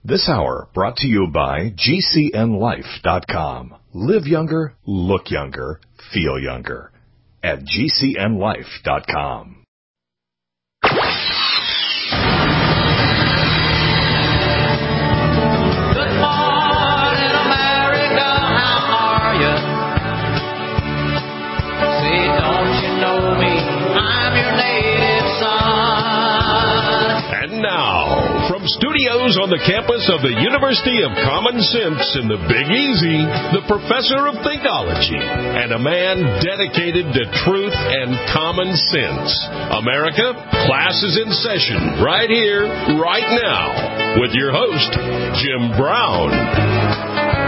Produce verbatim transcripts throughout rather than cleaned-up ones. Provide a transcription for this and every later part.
This hour brought to you by G C N life dot com. Live younger, look younger, feel younger at G C N life dot com. Good morning, America, how are you? Say, don't you know me? I'm your native son. And now, from studios on the campus of the University of Common Sense in the Big Easy, the professor of Thinkology and a man dedicated to truth and common sense. America, class is in session right here, right now, with your host, Jim Brown.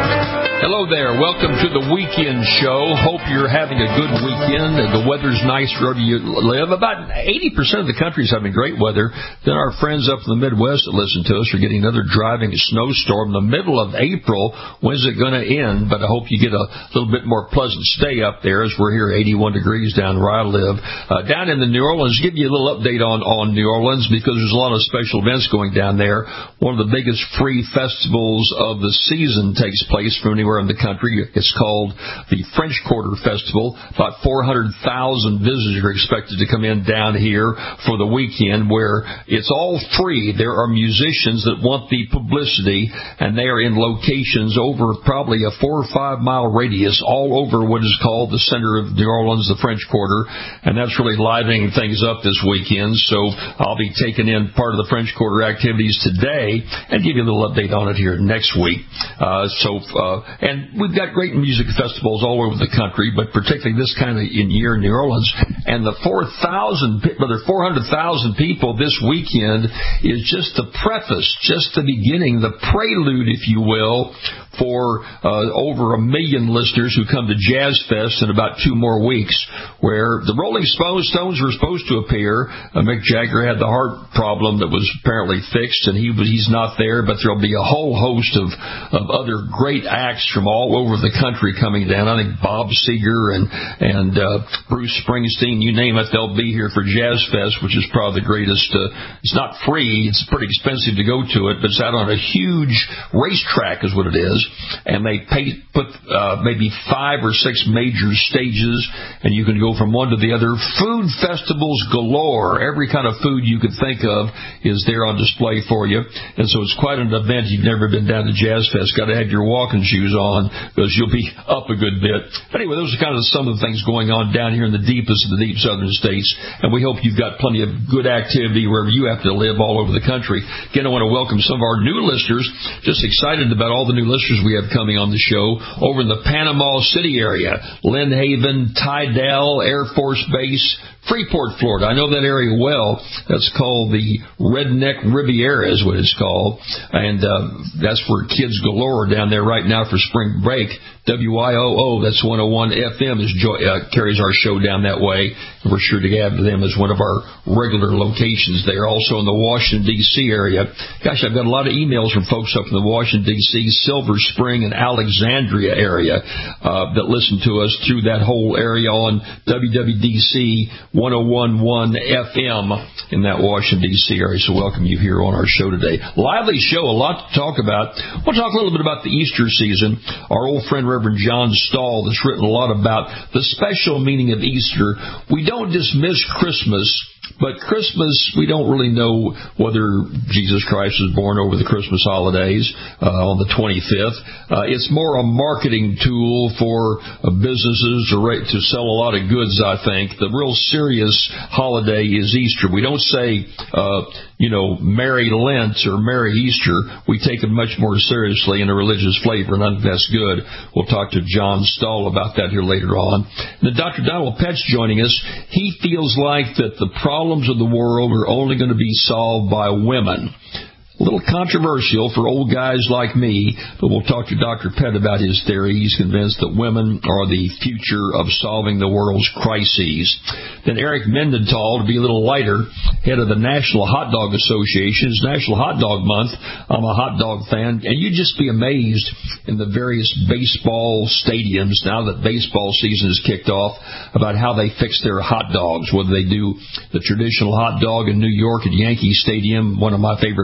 Hello there. Welcome to the weekend show. Hope you're having a good weekend and the weather's nice wherever you live. About eighty percent of the country is having great weather. Then our friends up in the Midwest that listen to us are getting another driving snowstorm in the middle of April. When's it going to end? But I hope you get a little bit more pleasant stay up there as we're here eighty-one degrees down where I live. Uh, down in the New Orleans, give you a little update on, on New Orleans because there's a lot of special events going down there. One of the biggest free festivals of the season takes place from anywhere in the country. It's called the French Quarter Festival. About four hundred thousand visitors are expected to come in down here for the weekend, where it's all free. There are musicians that want the publicity, and they are in locations over probably a four or five mile radius all over what is called the center of New Orleans, the French Quarter, and that's really livening things up this weekend. So I'll be taking in part of the French Quarter activities today and give you a little update on it here next week. Uh, so, uh, and we've got great music festivals all over the country, but particularly this kind of in year in New Orleans. And the four thousand, rather four hundred thousand people this weekend is just the preface, just the beginning, the prelude, if you will, for uh, over a million listeners who come to Jazz Fest in about two more weeks, where the Rolling Stones were supposed to appear. Uh, Mick Jagger had the heart problem that was apparently fixed, and he was, he's not there, but there'll be a whole host of, of other great acts from all over the country coming down. I think Bob Seger and, and uh, Bruce Springsteen, you name it, they'll be here for Jazz Fest, which is probably the greatest. Uh, it's not free. It's pretty expensive to go to it, but it's out on a huge racetrack is what it is. And they pay, put uh, maybe five or six major stages, and you can go from one to the other. Food festivals galore. Every kind of food you could think of is there on display for you. And so it's quite an event. You've never been down to Jazz Fest. Got to have your walking shoes on because you'll be up a good bit. But anyway, those are kind of some of the things going on down here in the deepest of the deep southern states. And we hope you've got plenty of good activity wherever you have to live all over the country. Again, I want to welcome some of our new listeners. Just excited about all the new listeners we have coming on the show over in the Panama City area, Lynn Haven, Tidal, Air Force Base, Freeport, Florida. I know that area well. That's called the Redneck Riviera is what it's called. And uh, that's where kids galore down there right now for spring break. W I O O, that's one oh one F M, is uh, carries our show down that way. And we're sure to have them as one of our regular locations there. Also in the Washington, D C area. Gosh, I've got a lot of emails from folks up in the Washington, D C, Silver Spring, and Alexandria area uh, that listen to us through that whole area on W W D C one oh one point one F M in that Washington, D C area. So welcome you here on our show today. Lively show, a lot to talk about. We'll talk a little bit about the Easter season. Our old friend Reverend John Stahl has written a lot about the special meaning of Easter. We don't dismiss Christmas, but Christmas, we don't really know whether Jesus Christ was born over the Christmas holidays uh, on the twenty-fifth. Uh, it's more a marketing tool for uh, businesses to, rate, to sell a lot of goods, I think. The real serious holiday is Easter. We don't say, uh, you know, Merry Lent or Merry Easter. We take it much more seriously in a religious flavor, and I think that's good. We'll talk to John Stahl about that here later on. And then Doctor Donald Petsch joining us. He feels like that the problems of the world are only going to be solved by women. A little controversial for old guys like me, but we'll talk to Doctor Pett about his theory. He's convinced that women are the future of solving the world's crises. Then Eric Mendenthal, to be a little lighter, head of the National Hot Dog Association. It's National Hot Dog Month. I'm a hot dog fan, and you'd just be amazed in the various baseball stadiums, now that baseball season is kicked off, about how they fix their hot dogs, whether they do the traditional hot dog in New York at Yankee Stadium, one of my favorite places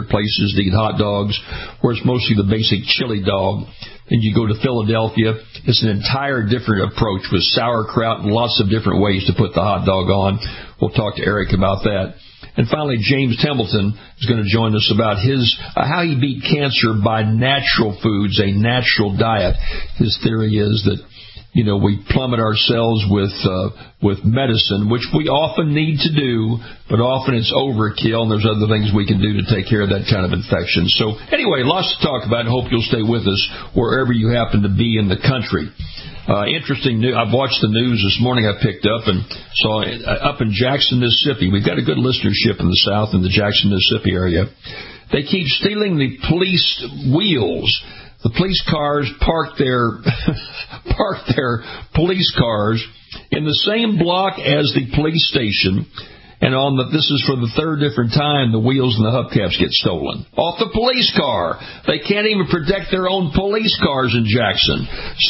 places to get hot dogs where it's mostly the basic chili dog. Then you go to Philadelphia, it's an entire different approach with sauerkraut and lots of different ways to put the hot dog on. We'll talk to Eric about that. And finally, James Templeton is going to join us about his uh, how he beat cancer by natural foods, a natural diet. His theory is that, you know, we plummet ourselves with uh, with medicine, which we often need to do, but often it's overkill, and there's other things we can do to take care of that kind of infection. So anyway, lots to talk about, and hope you'll stay with us wherever you happen to be in the country. Uh, interesting news. I've watched the news this morning. I picked up and saw uh, up in Jackson, Mississippi. We've got a good listenership in the South in the Jackson, Mississippi area. They keep stealing the police wheels. The police cars park their park their police cars in the same block as the police station. And on the, this is for the third different time the wheels and the hubcaps get stolen off the police car. They can't even protect their own police cars in Jackson. So,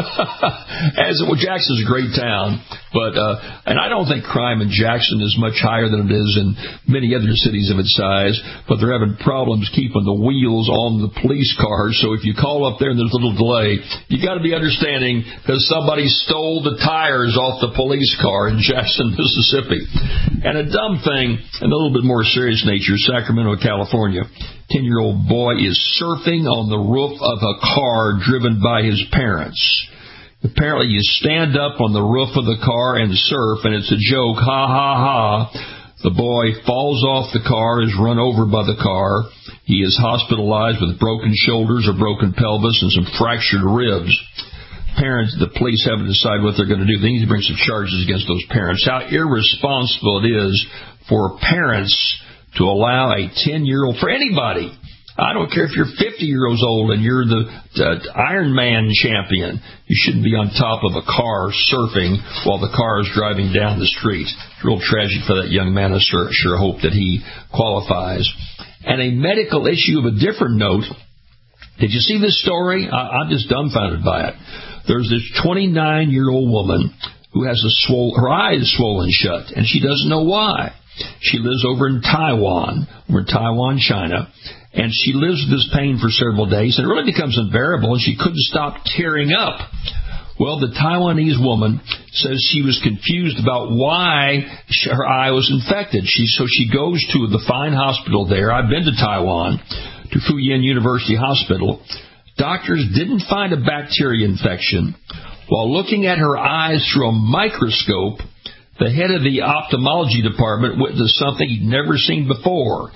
as well, Jackson's a great town, but uh, and I don't think crime in Jackson is much higher than it is in many other cities of its size. But they're having problems keeping the wheels on the police cars. So if you call up there and there's a little delay, you got to be understanding because somebody stole the tires off the police car in Jackson, Mississippi. And a dumb thing, and a little bit more serious nature, Sacramento, California. Ten-year-old boy is surfing on the roof of a car driven by his parents. Apparently you stand up on the roof of the car and surf, and it's a joke, ha, ha, ha. The boy falls off the car, is run over by the car. He is hospitalized with broken shoulders, a broken pelvis, and some fractured ribs. Parents, the police haven't decided what they're going to do. They need to bring some charges against those parents. How irresponsible it is for parents to allow a ten-year-old, for anybody, I don't care if you're fifty years old and you're the uh, Ironman champion, you shouldn't be on top of a car surfing while the car is driving down the street. It's real tragic for that young man. I sure, sure hope that he qualifies. And a medical issue of a different note. Did you see this story? I, I'm just dumbfounded by it. There's this twenty-nine-year-old woman who has a swole, her eye is swollen shut, and she doesn't know why. She lives over in Taiwan, over in Taiwan, China, and she lives with this pain for several days, and it really becomes unbearable, and she couldn't stop tearing up. Well, the Taiwanese woman says she was confused about why her eye was infected. She, so she goes to the fine hospital there. I've been to Taiwan, to Fuyin University Hospital. Doctors didn't find a bacteria infection. While looking at her eyes through a microscope, the head of the ophthalmology department witnessed something he'd never seen before.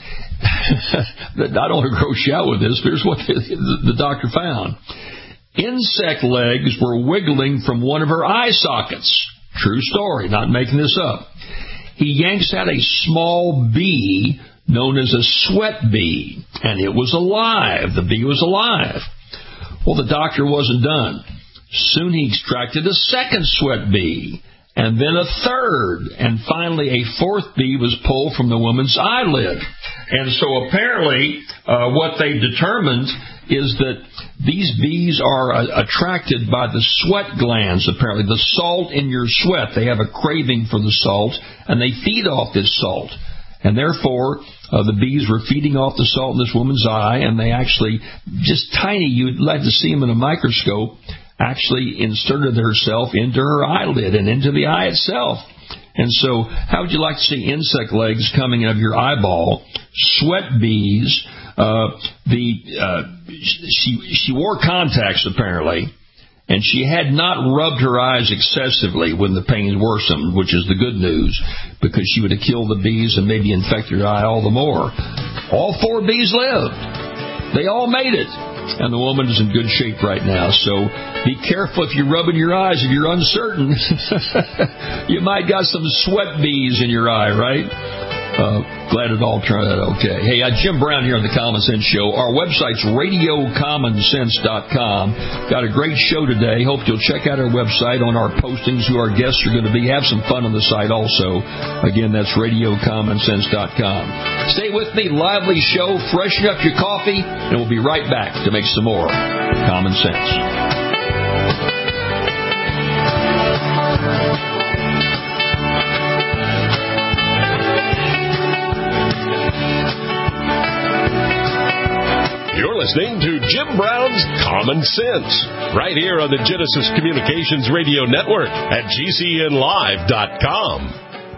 I don't want to gross you out with this, but here's what the, the, the doctor found. Insect legs were wiggling from one of her eye sockets. True story, not making this up. He yanks out a small bee known as a sweat bee, and it was alive. The bee was alive. Well, the doctor wasn't done. Soon he extracted a second sweat bee, and then a third, and finally a fourth bee was pulled from the woman's eyelid. And so apparently uh, what they determined is that these bees are uh, attracted by the sweat glands, apparently, the salt in your sweat. They have a craving for the salt, and they feed off this salt. And therefore, uh, the bees were feeding off the salt in this woman's eye, and they actually, just tiny, you'd like to see them in a microscope, actually inserted herself into her eyelid and into the eye itself. And so, how would you like to see insect legs coming out of your eyeball? Sweat bees. Uh, the uh, she she wore contacts apparently. And she had not rubbed her eyes excessively when the pain worsened, which is the good news, because she would have killed the bees and maybe infected her eye all the more. All four bees lived. They all made it. And the woman is in good shape right now. So be careful if you're rubbing your eyes. If you're uncertain, you might got some sweat bees in your eye, right? Uh, glad it all turned out okay. Hey, uh, Jim Brown here on the Common Sense Show. Our website's radio common sense dot com. Got a great show today. Hope you'll check out our website on our postings, who our guests are going to be. Have some fun on the site also. Again, that's radio common sense dot com. Stay with me. Lively show. Freshen up your coffee, and we'll be right back to make some more Common Sense. You're listening to Jim Brown's Common Sense, right here on the Genesis Communications Radio Network at G C N live dot com.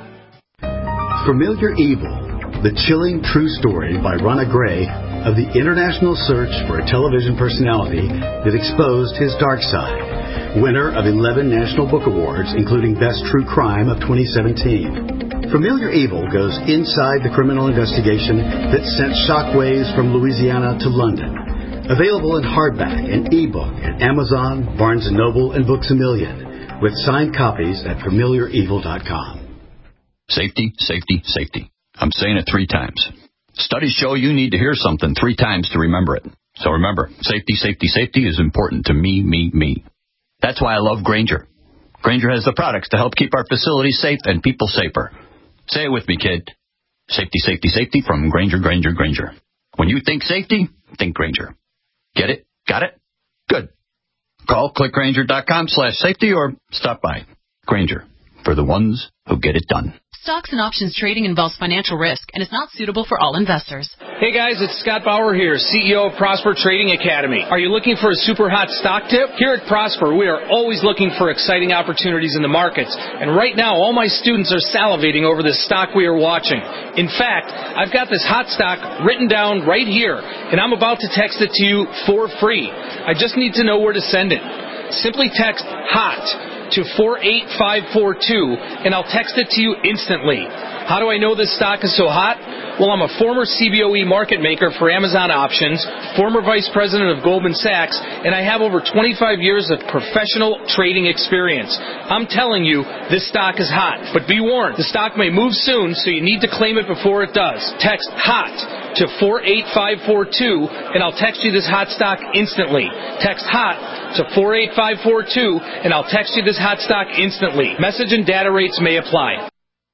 Familiar Evil, the chilling true story by Ronna Gray of the international search for a television personality that exposed his dark side. Winner of eleven National Book Awards, including Best True Crime of twenty seventeen. Familiar Evil goes inside the criminal investigation that sent shockwaves from Louisiana to London. Available in hardback and ebook at Amazon, Barnes and Noble, and Books A Million, with signed copies at familiar evil dot com. Safety, safety, safety. I'm saying it three times. Studies show you need to hear something three times to remember it. So remember, safety, safety, safety is important to me, me, me. That's why I love Grainger. Grainger has the products to help keep our facilities safe and people safer. Say it with me, kid. Safety, safety, safety from Grainger, Grainger, Grainger. When you think safety, think Grainger. Get it? Got it? Good. Call click grainger dot com slash safety or stop by. Grainger, for the ones who get it done. Stocks and options trading involves financial risk and is not suitable for all investors. Hey guys, it's Scott Bauer here, C E O of Prosper Trading Academy. Are you looking for a super hot stock tip? Here at Prosper, we are always looking for exciting opportunities in the markets. And right now, all my students are salivating over this stock we are watching. In fact, I've got this hot stock written down right here, and I'm about to text it to you for free. I just need to know where to send it. Simply text HOT to four eight five four two, and I'll text it to you instantly. How do I know this stock is so hot? Well, I'm a former C B O E market maker for Amazon Options, former vice president of Goldman Sachs, and I have over twenty-five years of professional trading experience. I'm telling you, this stock is hot. But be warned, the stock may move soon, so you need to claim it before it does. Text HOT to four eight five four two, and I'll text you this hot stock instantly. Text HOT to four eight five four two, and I'll text you this hot stock instantly. Message and data rates may apply.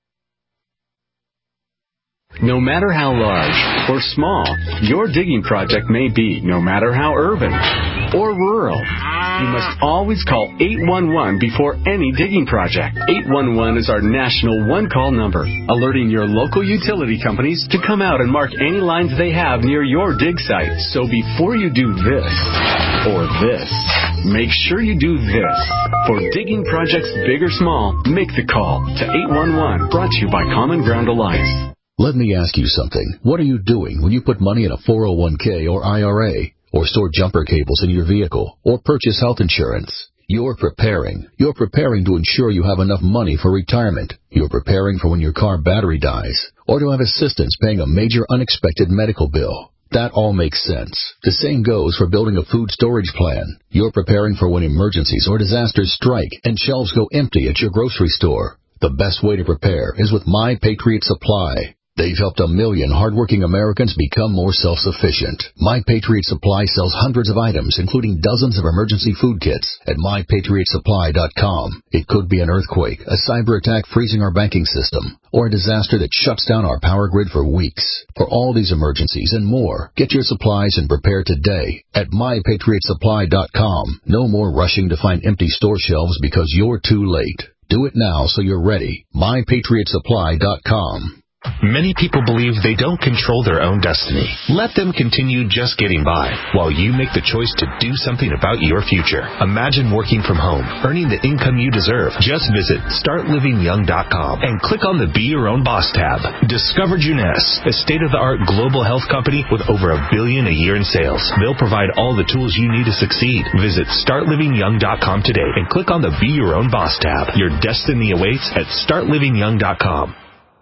No matter how large or small your digging project may be, no matter how urban or rural, you must always call eight one one before any digging project. eight one one is our national one-call number, alerting your local utility companies to come out and mark any lines they have near your dig site. So before you do this or this, make sure you do this. For digging projects big or small, make the call to eight one one, brought to you by Common Ground Alliance. Let me ask you something. What are you doing when you put money in a four oh one k or I R A, or store jumper cables in your vehicle, or purchase health insurance? You're preparing. You're preparing to ensure you have enough money for retirement. You're preparing for when your car battery dies, or to have assistance paying a major unexpected medical bill. That all makes sense. The same goes for building a food storage plan. You're preparing for when emergencies or disasters strike and shelves go empty at your grocery store. The best way to prepare is with My Patriot Supply. They've helped a million hardworking Americans become more self-sufficient. My Patriot Supply sells hundreds of items, including dozens of emergency food kits at my patriot supply dot com. It could be an earthquake, a cyber attack freezing our banking system, or a disaster that shuts down our power grid for weeks. For all these emergencies and more, get your supplies and prepare today at my patriot supply dot com. No more rushing to find empty store shelves because you're too late. Do it now so you're ready. my patriot supply dot com. Many people believe they don't control their own destiny. Let them continue just getting by while you make the choice to do something about your future. Imagine working from home, earning the income you deserve. Just visit start living young dot com and click on the Be Your Own Boss tab. Discover Juness, a state-of-the-art global health company with over a billion a year in sales. They'll provide all the tools you need to succeed. Visit start living young dot com today and click on the Be Your Own Boss tab. Your destiny awaits at start living young dot com.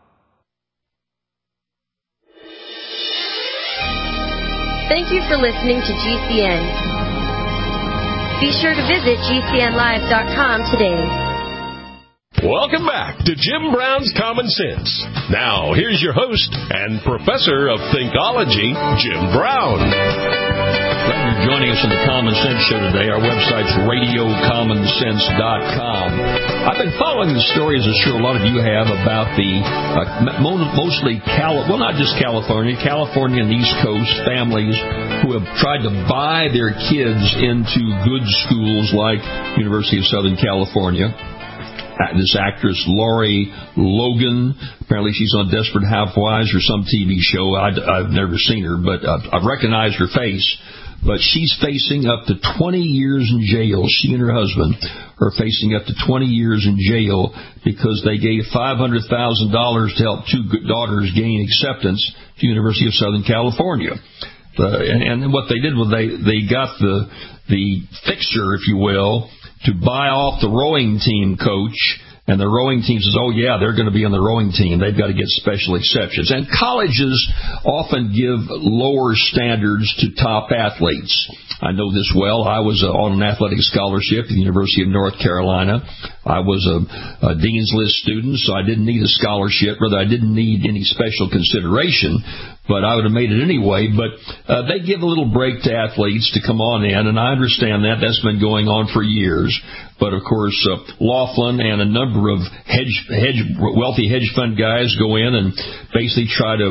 Thank you for listening to G C N. Be sure to visit G C N live dot com today. Welcome back to Jim Brown's Common Sense. Now, here's your host and professor of Thinkology, Jim Brown. Glad you're joining us on the Common Sense Show today. Our website's radio common sense dot com. I've been following the story, as I'm sure a lot of you have, about the uh, mostly, Cali- well, not just California, California and East Coast families who have tried to buy their kids into good schools like University of Southern California. this actress Lori Logan. Apparently she's on Desperate Housewives or some T V show. I, I've never seen her, but I've, I've recognized her face. But she's facing up to twenty years in jail. She and her husband are facing up to twenty years in jail because they gave five hundred thousand dollars to help two daughters gain acceptance to the University of Southern California. Uh, and, and what they did was they, they got the the fixer, if you will, to buy off the rowing team coach. And the rowing team says, oh, yeah, they're going to be on the rowing team. They've got to get special exceptions. And colleges often give lower standards to top athletes. I know this well. I was on an athletic scholarship at the University of North Carolina. I was a, a Dean's List student, so I didn't need a scholarship. Rather, I didn't need any special consideration, but I would have made it anyway. But uh, they give a little break to athletes to come on in, and I understand that. That's been going on for years. But, of course, uh, Laughlin and a number of hedge, hedge, wealthy hedge fund guys go in and basically try to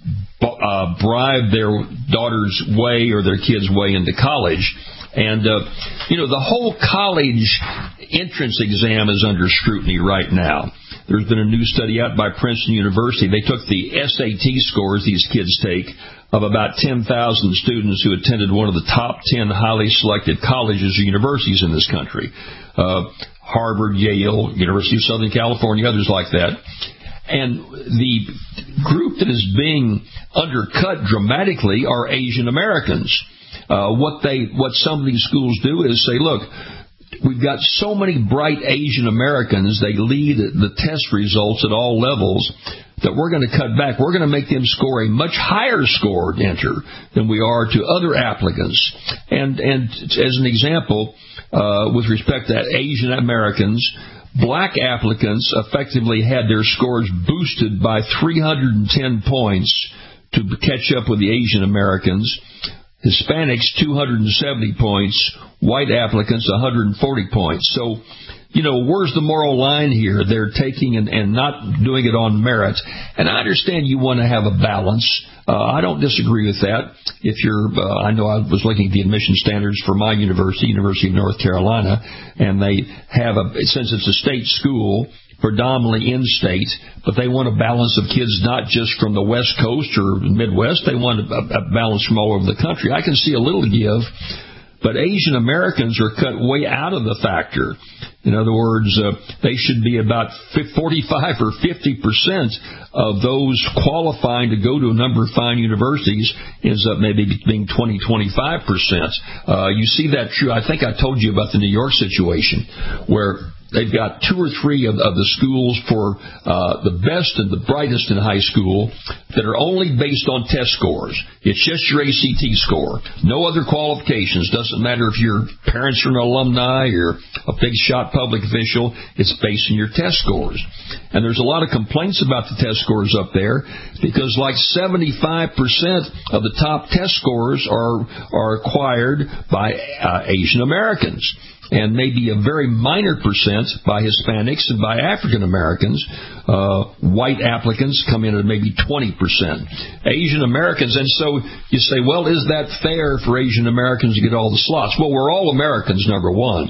uh, bribe their daughter's way or their kid's way into college. And, uh, you know, the whole college entrance exam is under scrutiny right now. There's been a new study out by Princeton University. They took the S A T scores these kids take of about ten thousand students who attended one of the top ten highly selected colleges or universities in this country. Uh, Harvard, Yale, University of Southern California, others like that. And the group that is being undercut dramatically are Asian Americans. Uh, what they, what some of these schools do is say, look, we've got so many bright Asian Americans, they lead the test results at all levels, that we're going to cut back. We're going to make them score a much higher score to enter than we are to other applicants. And, and as an example, uh, with respect to Asian Americans, black applicants effectively had their scores boosted by three hundred ten points to catch up with the Asian Americans. Hispanics, two hundred seventy points. White applicants, one hundred forty points. So, you know, where's the moral line here? They're taking and, and not doing it on merit. And I understand you want to have a balance. Uh, I don't disagree with that. If you're, uh, I know I was looking at the admission standards for my university, University of North Carolina, and they have a, since it's a state school, predominantly in-state, but they want a balance of kids not just from the West Coast or Midwest. They want a, a balance from all over the country. I can see a little give, but Asian Americans are cut way out of the factor. In other words, uh, they should be about forty-five or fifty percent of those qualifying to go to a number of fine universities ends up maybe being twenty, twenty-five percent. Uh, you see that true. I think I told you about the New York situation where they've got two or three of, of the schools for uh, the best and the brightest in high school that are only based on test scores. It's just your A C T score. No other qualifications. Doesn't matter if your parents are an alumni or a big shot public official. It's based on your test scores. And there's a lot of complaints about the test scores up there because like seventy-five percent of the top test scores are, are acquired by uh, Asian Americans. And maybe a very minor percent by Hispanics and by African Americans. Uh, white applicants come in at maybe twenty percent. Asian Americans, and so you say, well, is that fair for Asian Americans to get all the slots? Well, we're all Americans, number one.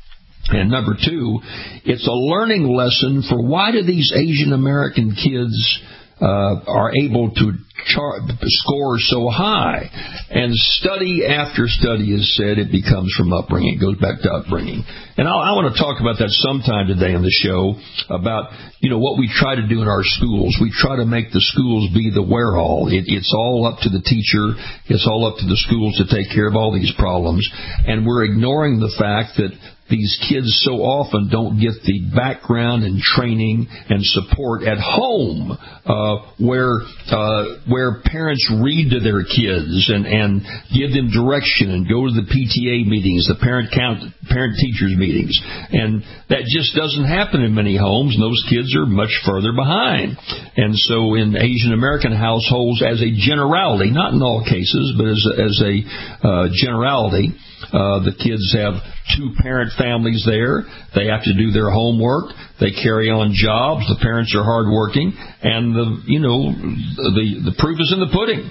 And number two, it's a learning lesson for why do these Asian American kids uh, are able to char- score so high. And study after study has said it becomes from upbringing. It goes back to upbringing. And I'll, I want to talk about that sometime today on the show about, you know, what we try to do in our schools. We try to make the schools be the where-all. It, it's all up to the teacher. It's all up to the schools to take care of all these problems. And we're ignoring the fact that these kids so often don't get the background and training and support at home uh, where uh, where parents read to their kids and, and give them direction and go to the P T A meetings, the parent count, parent teachers meetings. And that just doesn't happen in many homes, and those kids are much further behind. And so in Asian American households, as a generality, not in all cases, but as a, as a uh, generality, Uh, the kids have two parent families there. They have to do their homework. They carry on jobs. The parents are hardworking, and the you know the the proof is in the pudding.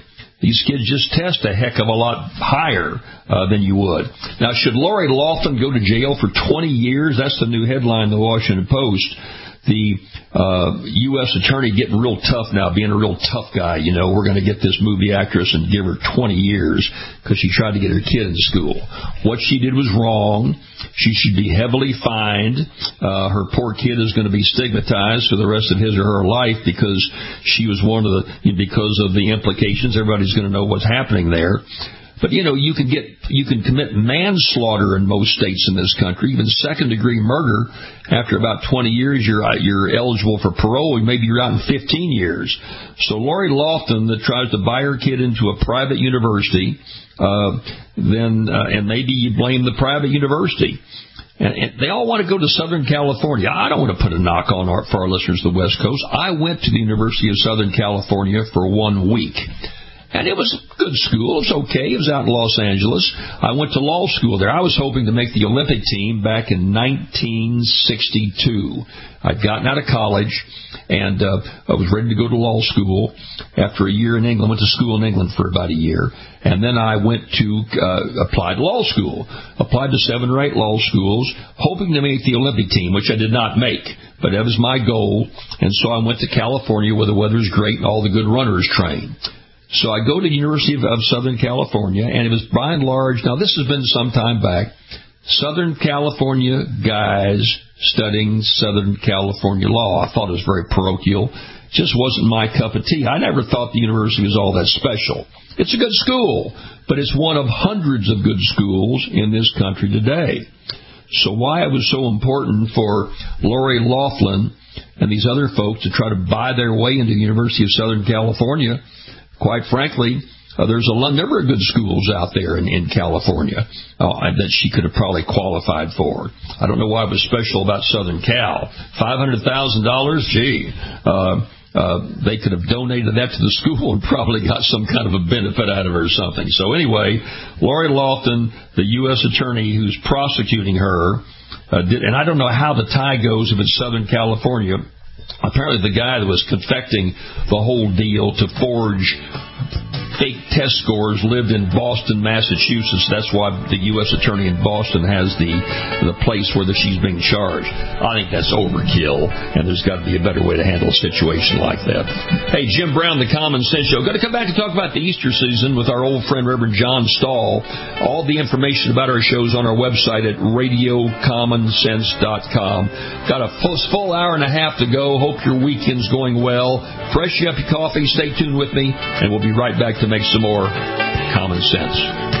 these kids just test a heck of a lot higher uh, than you would. Now, should Lori Loughlin go to jail for twenty years? That's the new headline in the Washington Post. The uh, U S attorney getting real tough now, being a real tough guy. You know, we're going to get this movie actress and give her twenty years because she tried to get her kid in school. What she did was wrong. She should be heavily fined. Uh, her poor kid is going to be stigmatized for the rest of his or her life because she was one of the, because of the implications. Everybody's going to know what's happening there. But, you know, you can get, you can commit manslaughter in most states in this country, even second-degree murder. After about twenty years, you're you're eligible for parole. Maybe you're out in fifteen years. So Lori Loughlin that tries to buy her kid into a private university, uh, then uh, and maybe you blame the private university. And, and they all want to go to Southern California. I don't want to put a knock on our, for our listeners to the West Coast. I went to the University of Southern California for one week. And it was a good school. It was okay. It was out in Los Angeles. I went to law school there. I was hoping to make the Olympic team back in nineteen sixty-two. I'd gotten out of college, and uh, I was ready to go to law school after a year in England. Went to school in England for about a year. And then I went to uh, apply to law school. Applied to seven or eight law schools, hoping to make the Olympic team, which I did not make. But that was my goal. And so I went to California where the weather's great and all the good runners train. So I go to the University of, of Southern California, and it was by and large, now this has been some time back, Southern California guys studying Southern California law. I thought it was very parochial. Just wasn't my cup of tea. I never thought the university was all that special. It's a good school, but it's one of hundreds of good schools in this country today. So why it was so important for Lori Loughlin and these other folks to try to buy their way into the University of Southern California, quite frankly, uh, there's a number of good schools out there in, in California uh, that she could have probably qualified for. I don't know why it was special about Southern Cal. five hundred thousand dollars, gee, uh, uh, they could have donated that to the school and probably got some kind of a benefit out of it or something. So anyway, Lori Loughlin, the U S attorney who's prosecuting her, uh, did, and I don't know how the tie goes if it's Southern California. Apparently the guy that was confecting the whole deal to forge fake test scores lived in Boston, Massachusetts. That's why the U S attorney in Boston has the the place where the, she's being charged. I think that's overkill, and there's got to be a better way to handle a situation like that. Hey, Jim Brown, the Common Sense Show. Going to come back to talk about the Easter season with our old friend Reverend John Stahl. All the information about our shows on our website at radio common sense dot com. Got a full, full hour and a half to go. Hope your weekend's going well. Fresh you up your coffee. Stay tuned with me, and we'll be right back to make some more Common Sense.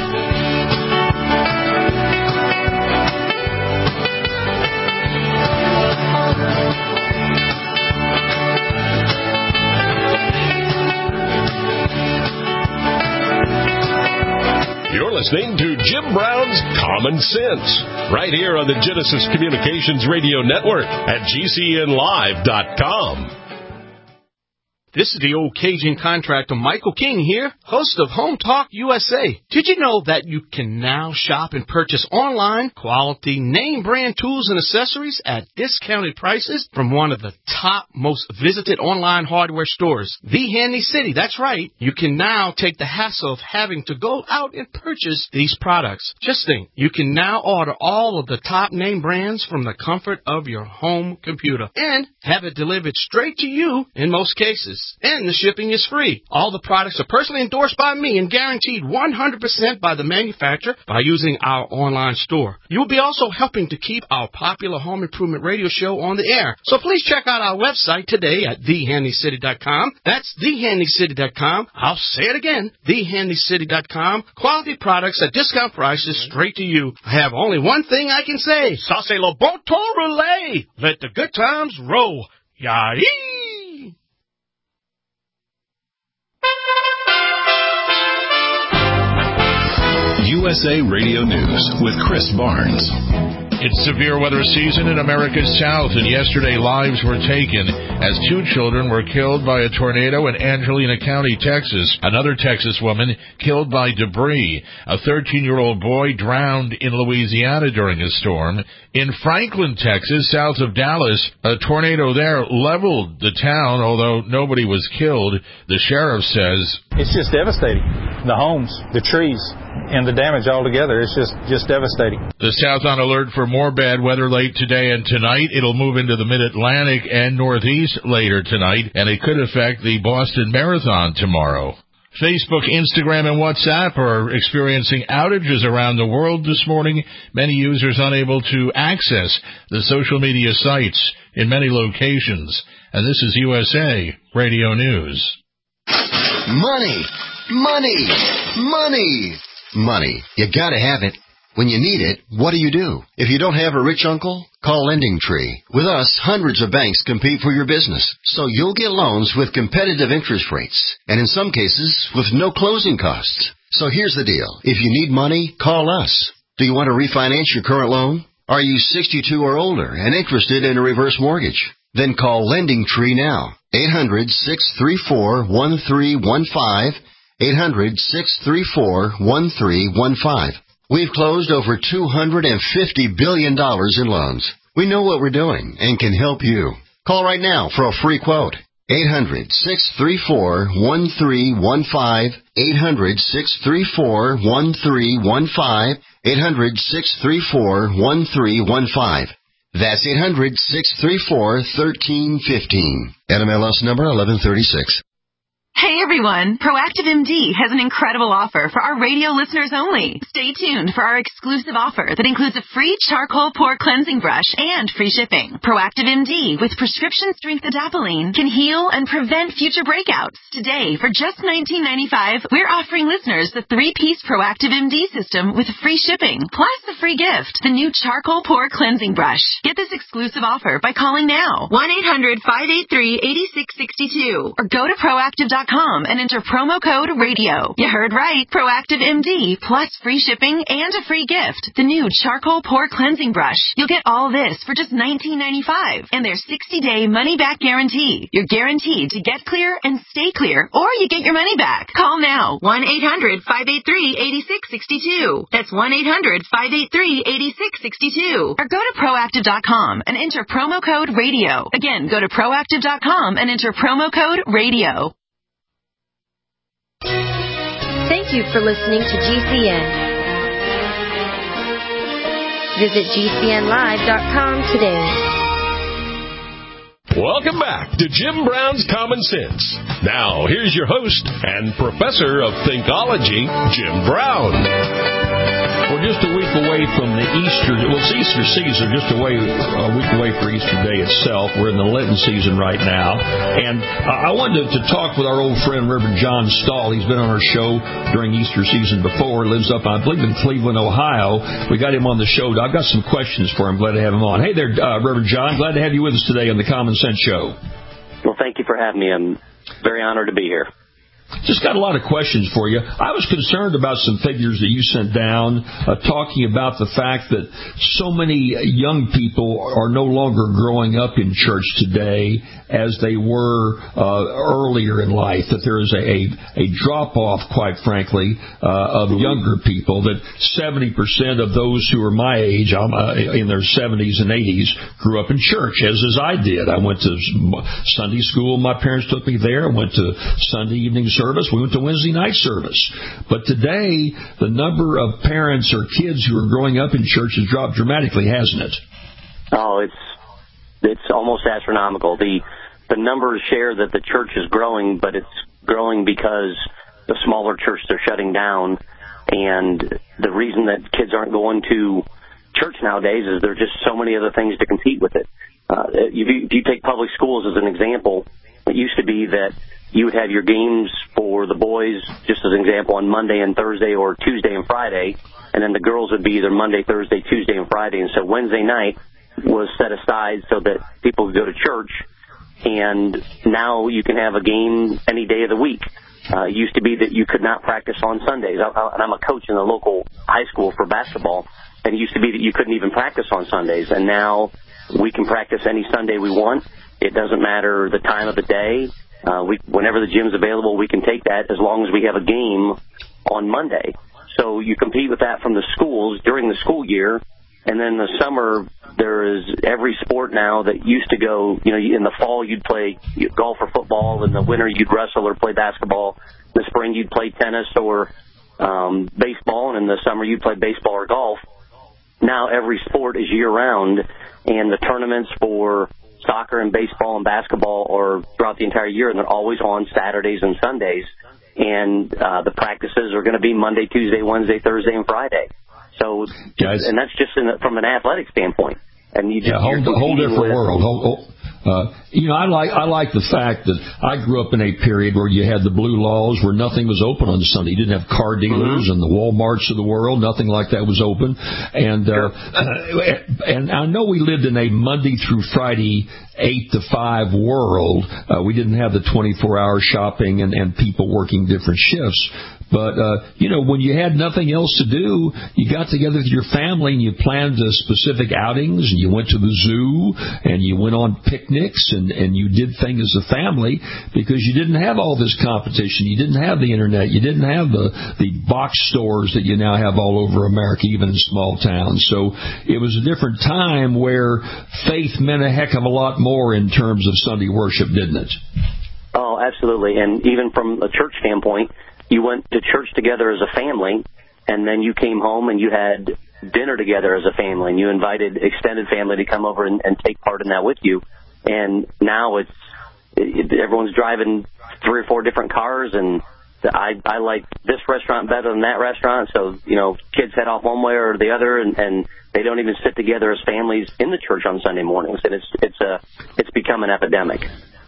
You're listening to Jim Brown's Common Sense, right here on the Genesis Communications Radio Network at G C N live dot com. This is the old Cajun contractor Michael King here, host of Home Talk U S A. Did you know that you can now shop and purchase online quality name brand tools and accessories at discounted prices from one of the top most visited online hardware stores, The Handy City? That's right. You can now take the hassle of having to go out and purchase these products. Just think, you can now order all of the top name brands from the comfort of your home computer and have it delivered straight to you in most cases. And the shipping is free. All the products are personally endorsed by me and guaranteed one hundred percent by the manufacturer by using our online store. You will be also helping to keep our popular home improvement radio show on the air. So please check out our website today at the handy city dot com. That's the handy city dot com. I'll say it again, the handy city dot com. Quality products at discount prices straight to you. I have only one thing I can say. Ça c'est le bon temps relais. Let the good times roll. Yahee! U S A Radio News with Chris Barnes. It's severe weather season in America's South, and yesterday lives were taken as two children were killed by a tornado in Angelina County, Texas. Another Texas woman killed by debris. A thirteen-year-old boy drowned in Louisiana during a storm. In Franklin, Texas, south of Dallas, a tornado there leveled the town, although nobody was killed. The sheriff says, "It's just devastating. The homes, the trees, and the damage altogether. It's just, just devastating." The South on alert for more bad weather late today and tonight. It'll move into the mid-Atlantic and Northeast later tonight, and it could affect the Boston Marathon tomorrow. Facebook, Instagram, and WhatsApp are experiencing outages around the world this morning. Many users unable to access the social media sites in many locations. And this is U S A Radio News. Money, money, money, money. You gotta have it. When you need it, what do you do? If you don't have a rich uncle, call LendingTree. With us, hundreds of banks compete for your business, so you'll get loans with competitive interest rates, and in some cases, with no closing costs. So here's the deal. If you need money, call us. Do you want to refinance your current loan? Are you sixty-two or older and interested in a reverse mortgage? Then call LendingTree now. eight hundred, six three four, one three one five. eight hundred, six three four, one three one five. We've closed over two hundred fifty billion dollars in loans. We know what we're doing and can help you. Call right now for a free quote. eight hundred, six three four, one three one five. eight hundred, six three four, one three one five. eight hundred, six three four, one three one five. That's eight hundred, six three four, one three one five. N M L S number eleven thirty-six. Hey everyone, Proactive M D has an incredible offer for our radio listeners only. Stay tuned for our exclusive offer that includes a free charcoal pore cleansing brush and free shipping. Proactive M D with prescription strength adapalene can heal and prevent future breakouts. Today, for just nineteen ninety-five dollars, we're offering listeners the three-piece Proactive M D system with free shipping, plus the free gift, the new charcoal pore cleansing brush. Get this exclusive offer by calling now, one eight hundred, five eight three, eight six six two, or go to proactive dot com and enter promo code radio. You heard right. Proactive M D plus free shipping and a free gift. The new charcoal pore cleansing brush. You'll get all this for just nineteen ninety-five dollars and their sixty-day money-back guarantee. You're guaranteed to get clear and stay clear, or you get your money back. Call now. one eight hundred, five eight three, eight six six two. That's one eight hundred, five eight three, eight six six two. Or go to proactive dot com and enter promo code radio. Again, go to proactive dot com and enter promo code radio. Thank you for listening to G C N. Visit G C N live dot com today. Welcome back to Jim Brown's Common Sense. Now, here's your host and professor of Thinkology, Jim Brown. We're just a week away from the Easter, well, it's Easter season, just away, a week away for Easter Day itself. We're in the Lenten season right now. And I wanted to talk with our old friend, Reverend John Stahl. He's been on our show during Easter season before. Lives up, I believe, in Cleveland, Ohio. We got him on the show. I've got some questions for him. Glad to have him on. Hey there, uh, Reverend John. Glad to have you with us today on the Common Sense Show. Well, thank you for having me. I'm very honored to be here. Just got a lot of questions for you. I was concerned about some figures that you sent down uh, talking about the fact that so many young people are no longer growing up in church today as they were uh, earlier in life, that there is a, a, a drop-off, quite frankly, uh, of younger people, that seventy percent of those who are my age, I'm, uh, in their seventies and eighties, grew up in church, as, as I did. I went to Sunday school. My parents took me there. I went to Sunday evening service. We went to Wednesday night service. But today, the number of parents or kids who are growing up in church has dropped dramatically, hasn't it? Oh, it's it's almost astronomical. The the numbers share that the church is growing, but it's growing because the smaller churches are shutting down. And the reason that kids aren't going to church nowadays is there are just so many other things to compete with it. Uh, if, you, if you take public schools as an example, it used to be that you would have your games for the boys, just as an example, on Monday and Thursday or Tuesday and Friday, and then the girls would be either Monday, Thursday, Tuesday, and Friday. And so Wednesday night was set aside so that people could go to church, and now you can have a game any day of the week. Uh, it used to be that you could not practice on Sundays, I, I, and I'm a coach in the local high school for basketball, and it used to be that you couldn't even practice on Sundays, and now we can practice any Sunday we want. It doesn't matter the time of the day. Uh, we, whenever the gym's available, we can take that as long as we have a game on Monday. So you compete with that from the schools during the school year. And then in the summer, there is every sport now that used to go, you know, in the fall you'd play golf or football. In the winter you'd wrestle or play basketball. In the spring you'd play tennis or um, baseball. And in the summer you'd play baseball or golf. Now every sport is year-round, and the tournaments for soccer and baseball and basketball are throughout the entire year, and they're always on Saturdays and Sundays. And uh, the practices are going to be Monday, Tuesday, Wednesday, Thursday, and Friday. So, Guys, and that's just in, from an athletic standpoint. And you just yeah, whole, whole different with, world. Whole, whole, uh, you know, I like I like the fact that I grew up in a period where you had the blue laws, where nothing was open on Sunday. You didn't have car dealers mm-hmm. and the Walmarts of the world. Nothing like that was open. And uh, and I know we lived in a Monday through Friday eight to five world. Uh, we didn't have the twenty-four hour shopping and, and people working different shifts. But, uh, you know, when you had nothing else to do, you got together with your family and you planned uh, specific outings, and you went to the zoo and you went on picnics and, and you did things as a family because you didn't have all this competition. You didn't have the Internet. You didn't have the, the box stores that you now have all over America, even in small towns. So it was a different time where faith meant a heck of a lot more in terms of Sunday worship, didn't it? Oh, absolutely. And even from a church standpoint, you went to church together as a family, and then you came home and you had dinner together as a family, and you invited extended family to come over and, and take part in that with you. And now it's it, everyone's driving three or four different cars, and I, I like this restaurant better than that restaurant. So, you know, kids head off one way or the other, and, and they don't even sit together as families in the church on Sunday mornings. And it's it's a it's become an epidemic.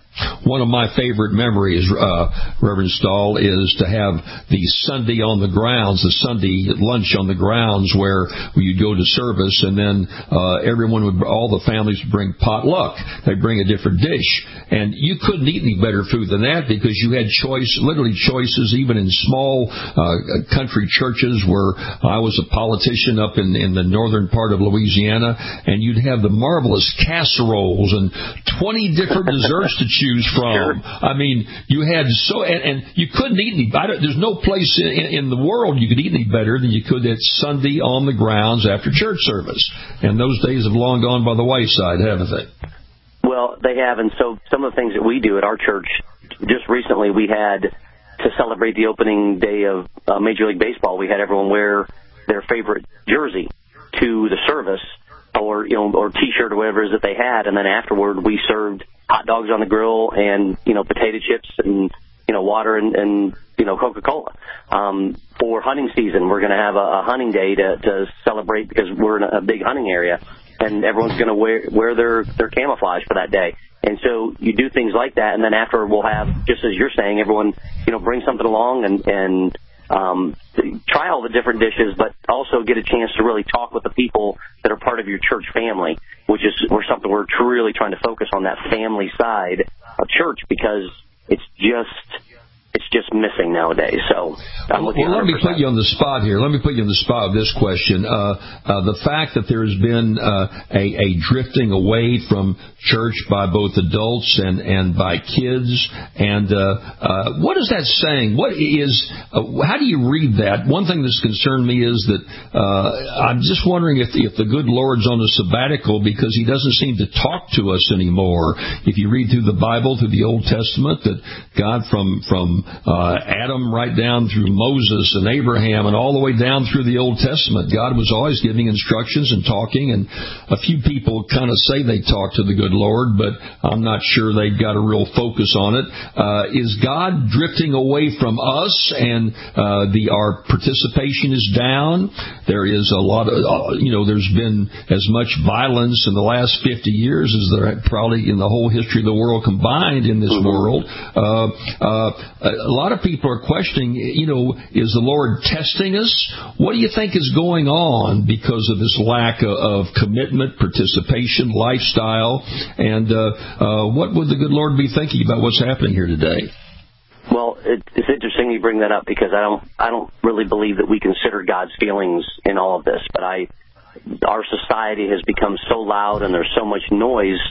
One of my favorite memories, uh, Reverend Stahl, is to have the Sunday on the grounds, the Sunday lunch on the grounds where you'd go to service, and then uh, everyone would, all the families would bring potluck. They'd bring a different dish. And you couldn't eat any better food than that because you had choice, literally choices, even in small uh, country churches where I was a politician up in, in the northern part of Louisiana, and you'd have the marvelous casseroles and twenty different desserts to choose from. Sure. I mean, you had so, and, and you couldn't eat any better. There's no place in, in the world you could eat any better than you could at Sunday on the grounds after church service. And those days have long gone by the wayside, haven't they? Well, they have. And so some of the things that we do at our church, just recently we had, to celebrate the opening day of uh, Major League Baseball, we had everyone wear their favorite jersey to the service, or, you know, or T-shirt or whatever it is that they had. And then afterward, we served hot dogs on the grill and, you know, potato chips and, you know, water and, and you know, Coca-Cola. Um, for hunting season, we're going to have a, a hunting day to, to celebrate because we're in a big hunting area, and everyone's going to wear, wear their, their camouflage for that day. And so you do things like that, and then after we'll have, just as you're saying, everyone, you know, bring something along and, and um, try all the different dishes, but also get a chance to really talk with the people that are part of your church family, which is we're something we're really trying to focus on, that family side of church, because it's just it's just missing nowadays. So I'm with you well, let me one hundred percent. put you on the spot here. Let me put you on the spot of this question. Uh, uh, the fact that there's been uh, a, a drifting away from church by both adults and, and by kids, and uh, uh, what is that saying? What is? Uh, how do you read that? One thing that's concerned me is that uh, I'm just wondering if, if the good Lord's on a sabbatical because He doesn't seem to talk to us anymore. If you read through the Bible, through the Old Testament, that God from from Uh, Adam right down through Moses and Abraham and all the way down through the Old Testament, God was always giving instructions and talking, and a few people kind of say they talk to the good Lord, but I'm not sure they've got a real focus on it. Uh, is God drifting away from us, and uh, the our participation is down? There is a lot of, uh, you know, there's been as much violence in the last fifty years as there probably in the whole history of the world combined in this mm-hmm. world. Uh, uh, A lot of people are questioning, you know, is the Lord testing us? What do you think is going on because of this lack of, of commitment, participation, lifestyle? And uh, uh, what would the good Lord be thinking about what's happening here today? Well, it, it's interesting you bring that up because I don't, I don't really believe that we consider God's feelings in all of this. But I, our society has become so loud and there's so much noise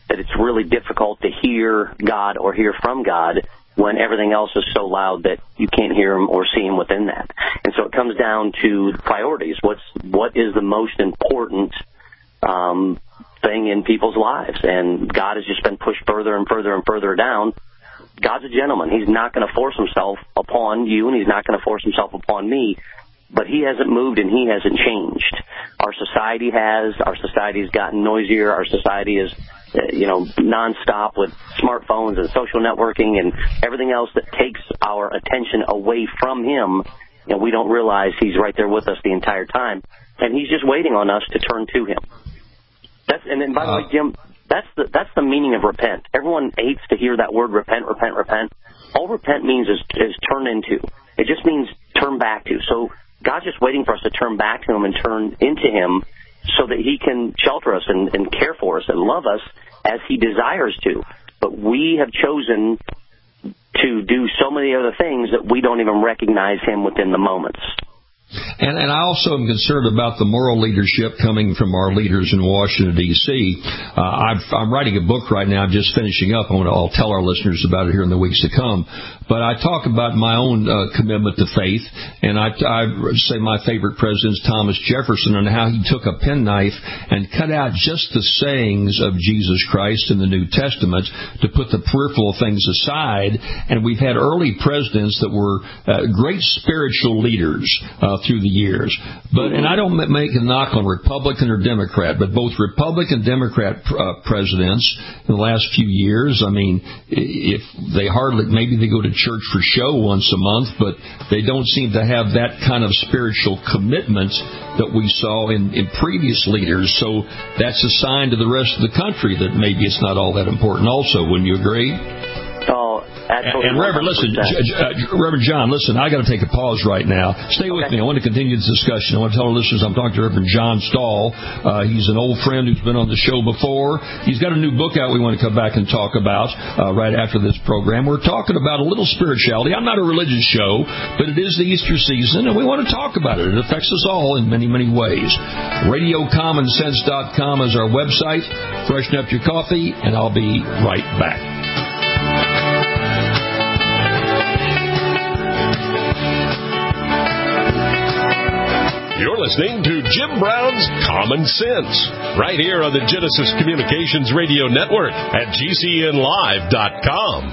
that it's really difficult to hear God or hear from God when everything else is so loud that you can't hear him or see him within that. And so it comes down to priorities. What's what is the most important um, thing in people's lives? And God has just been pushed further and further and further down. God's a gentleman. He's not going to force himself upon you, and he's not going to force himself upon me. But he hasn't moved and he hasn't changed. Our society has. Our society has gotten noisier. Our society is, uh, you know, nonstop with smartphones and social networking and everything else that takes our attention away from him. And we don't realize he's right there with us the entire time. And he's just waiting on us to turn to him. That's, and then, by the uh, way, Jim, that's the, that's the meaning of repent. Everyone hates to hear that word repent, repent, repent. All repent means is, is turn into. It just means turn back to. So God's just waiting for us to turn back to him and turn into him so that he can shelter us and, and care for us and love us as he desires to. But we have chosen to do so many other things that we don't even recognize him within the moments. And, and I also am concerned about the moral leadership coming from our leaders in Washington, D C Uh, I've, I'm writing a book right now. I'm just finishing up. I want to, I'll tell our listeners about it here in the weeks to come. But I talk about my own uh, commitment to faith, and I, I say my favorite president is Thomas Jefferson, and how he took a penknife and cut out just the sayings of Jesus Christ in the New Testament to put the peripheral things aside. And we've had early presidents that were uh, great spiritual leaders uh, through the years. But and I don't make a knock on Republican or Democrat, but both Republican and Democrat uh, presidents in the last few years, I mean, if they hardly, maybe they go to church for show once a month, but they don't seem to have that kind of spiritual commitment that we saw in, in previous leaders. So that's a sign to the rest of the country that maybe it's not all that important also. Wouldn't you agree? Oh, absolutely. And, and Reverend, listen, uh, Reverend John, listen, I got to take a pause right now. Stay with okay. me. I want to continue this discussion. I want to tell our listeners I'm talking to Reverend John Stahl. Uh, he's an old friend who's been on the show before. He's got a new book out we want to come back and talk about uh, right after this program. We're talking about a little spirituality. I'm not a religious show, but it is the Easter season, and we want to talk about it. It affects us all in many, many ways. radio common sense dot com is our website. Freshen up your coffee, and I'll be right back. You're listening to Jim Brown's Common Sense, right here on the Genesis Communications Radio Network at G C N live dot com.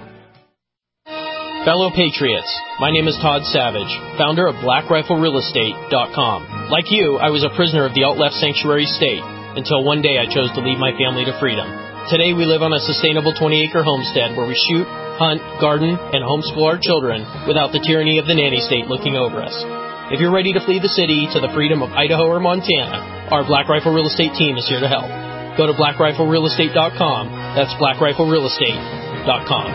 Fellow Patriots, my name is Todd Savage, founder of black rifle real estate dot com. Like you, I was a prisoner of the alt-left sanctuary state until one day I chose to lead my family to freedom. Today we live on a sustainable twenty-acre homestead where we shoot, hunt, garden, and homeschool our children without the tyranny of the nanny state looking over us. If you're ready to flee the city to the freedom of Idaho or Montana, our Black Rifle Real Estate team is here to help. Go to black rifle real estate dot com. That's black rifle real estate dot com.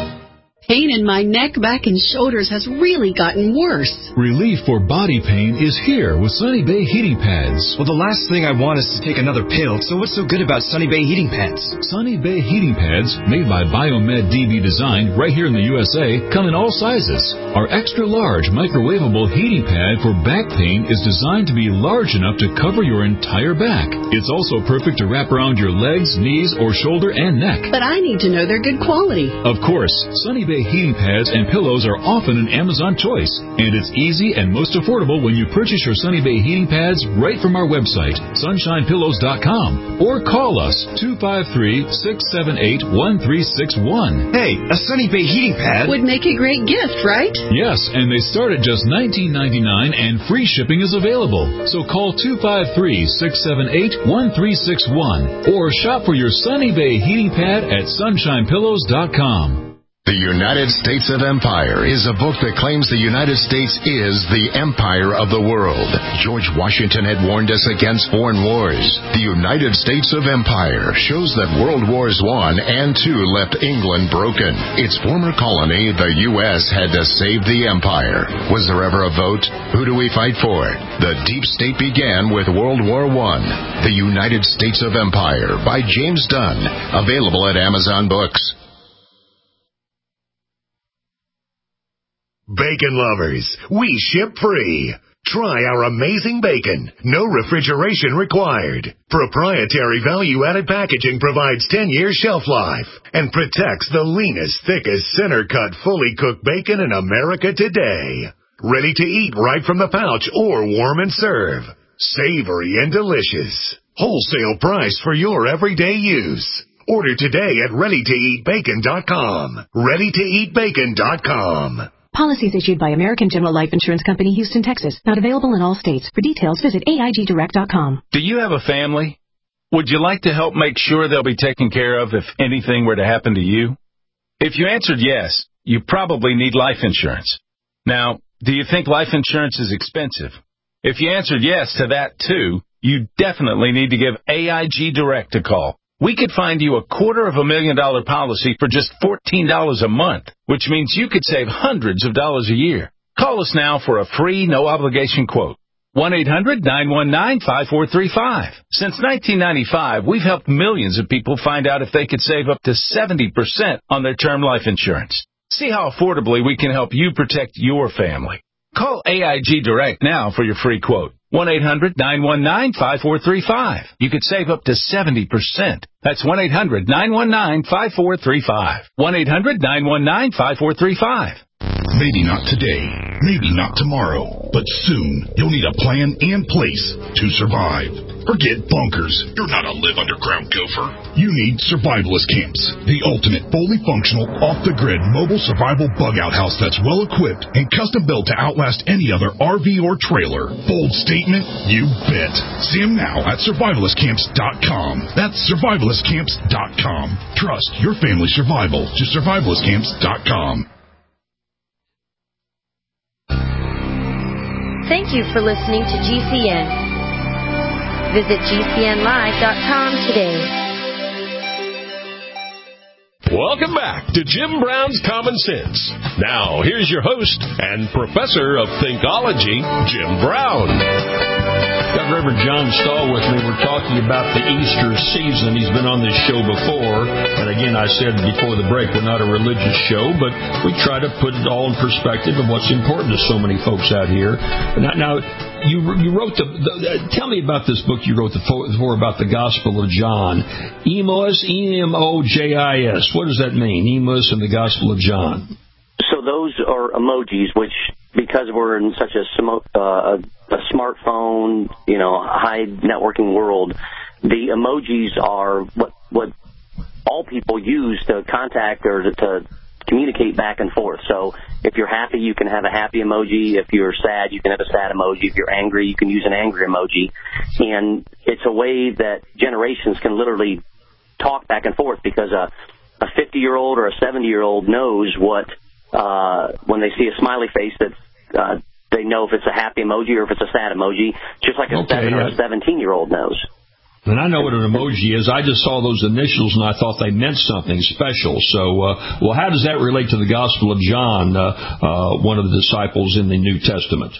Pain in my neck, back, and shoulders has really gotten worse. Relief for body pain is here with Sunny Bay Heating Pads. Well, the last thing I want is to take another pill, so what's so good about Sunny Bay Heating Pads? Sunny Bay Heating Pads, made by Biomed D B Design right here in the U S A, come in all sizes. Our extra-large microwavable heating pad for back pain is designed to be large enough to cover your entire back. It's also perfect to wrap around your legs, knees, or shoulder and neck. But I need to know they're good quality. Of course, Sunny Bay heating pads and pillows are often an Amazon choice, and it's easy and most affordable when you purchase your Sunny Bay heating pads right from our website, sunshine pillows dot com, or call us two five three, six seven eight, one three six one. Hey, a Sunny Bay heating pad would make a great gift, right? Yes, and they start at just nineteen ninety-nine dollars and free shipping is available. So call two five three, six seven eight, one three six one or shop for your Sunny Bay heating pad at sunshine pillows dot com. The United States of Empire is a book that claims the United States is the empire of the world. George Washington had warned us against foreign wars. The United States of Empire shows that World Wars One and Two left England broken. Its former colony, the U S, had to save the empire. Was there ever a vote? Who do we fight for? The deep state began with World War One. The United States of Empire by James Dunn. Available at Amazon Books. Bacon lovers, we ship free. Try our amazing bacon. No refrigeration required. Proprietary value-added packaging provides ten-year shelf life and protects the leanest, thickest, center-cut, fully cooked bacon in America today. Ready to eat right from the pouch or warm and serve. Savory and delicious. Wholesale price for your everyday use. Order today at ready to eat bacon dot com. ready to eat bacon dot com. Policies issued by American General Life Insurance Company, Houston, Texas. Not available in all states. For details, visit A I G direct dot com. Do you have a family? Would you like to help make sure they'll be taken care of if anything were to happen to you? If you answered yes, you probably need life insurance. Now, do you think life insurance is expensive? If you answered yes to that too, you definitely need to give A I G Direct a call. We could find you a quarter of a million dollar policy for just fourteen dollars a month, which means you could save hundreds of dollars a year. Call us now for a free, no-obligation quote. one eight hundred nine one nine five four three five. Since nineteen ninety-five, we've helped millions of people find out if they could save up to seventy percent on their term life insurance. See how affordably we can help you protect your family. Call A I G Direct now for your free quote. one eight hundred nine one nine five four three five. You could save up to seventy percent. That's one eight hundred nine one nine five four three five. one eight hundred nine one nine five four three five. Maybe not today, maybe not tomorrow, but soon you'll need a plan and place to survive. Forget bunkers. You're not a live underground gopher. You need Survivalist Camps, the ultimate fully functional, off-the-grid mobile survival bug-out house that's well-equipped and custom-built to outlast any other R V or trailer. Bold statement? You bet. See them now at survivalist camps dot com. That's survivalist camps dot com. Trust your family's survival to survivalist camps dot com. Thank you for listening to G C N. Visit G C N live dot com today. Welcome back to Jim Brown's Common Sense. Now, here's your host and professor of Thinkology, Jim Brown. Got Reverend John Stahl with me. We're talking about the Easter season. He's been on this show before. And again, I said before the break, we're not a religious show, but we try to put it all in perspective of what's important to so many folks out here. Now, now you you wrote the, the, tell me about this book you wrote before about the Gospel of John. Emmaus, E M O J I S. What does that mean, Emmaus and the Gospel of John? So those are emojis, which, because we're in such a, uh, a smartphone, you know, high networking world, the emojis are what what all people use to contact or to, to communicate back and forth. So if you're happy, you can have a happy emoji. If you're sad, you can have a sad emoji. If you're angry, you can use an angry emoji. And it's a way that generations can literally talk back and forth, because a a fifty-year-old or a seventy-year-old knows what, uh, when they see a smiley face, that uh, they know if it's a happy emoji or if it's a sad emoji, just like a okay, seven yeah. or a seventeen-year-old knows. And I know what an emoji is. I just saw those initials and I thought they meant something special. So, uh, well, how does that relate to the Gospel of John, uh, uh, one of the disciples in the New Testament?